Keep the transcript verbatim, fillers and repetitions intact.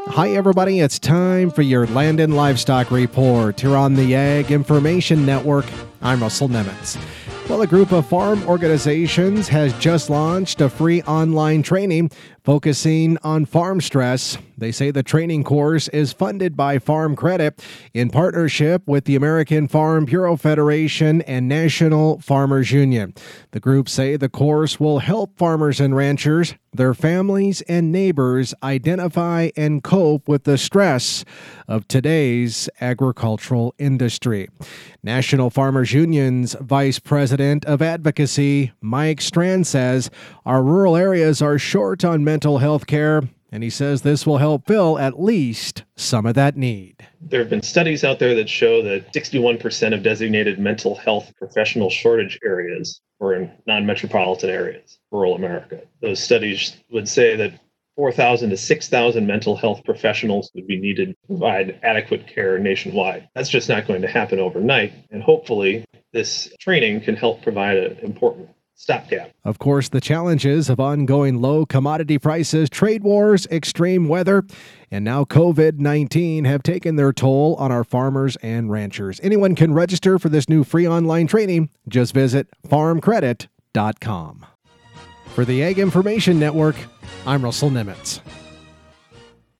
Hi, everybody. It's time for your Land and Livestock Report here on the Ag Information Network. I'm Russell Nemitz. Well, a group of farm organizations has just launched a free online training focusing on farm stress. They say the training course is funded by Farm Credit in partnership with the American Farm Bureau Federation and National Farmers Union. The group say the course will help farmers and ranchers, their families, and neighbors identify and cope with the stress of today's agricultural industry. National Farmers Union's Vice President of Advocacy, Mike Strand, says our rural areas are short on mental health care, and he says this will help fill at least some of that need. There have been studies out there that show that sixty-one percent of designated mental health professional shortage areas are in non-metropolitan areas, rural America. Those studies would say that four thousand to six thousand mental health professionals would be needed to provide adequate care nationwide. That's just not going to happen overnight, and hopefully this training can help provide an important stopgap. Of course, the challenges of ongoing low commodity prices, trade wars, extreme weather, and now covid nineteen have taken their toll on our farmers and ranchers. Anyone can register for this new free online training. Just visit farm credit dot com. For the Ag Information Network, I'm Russell Nemitz.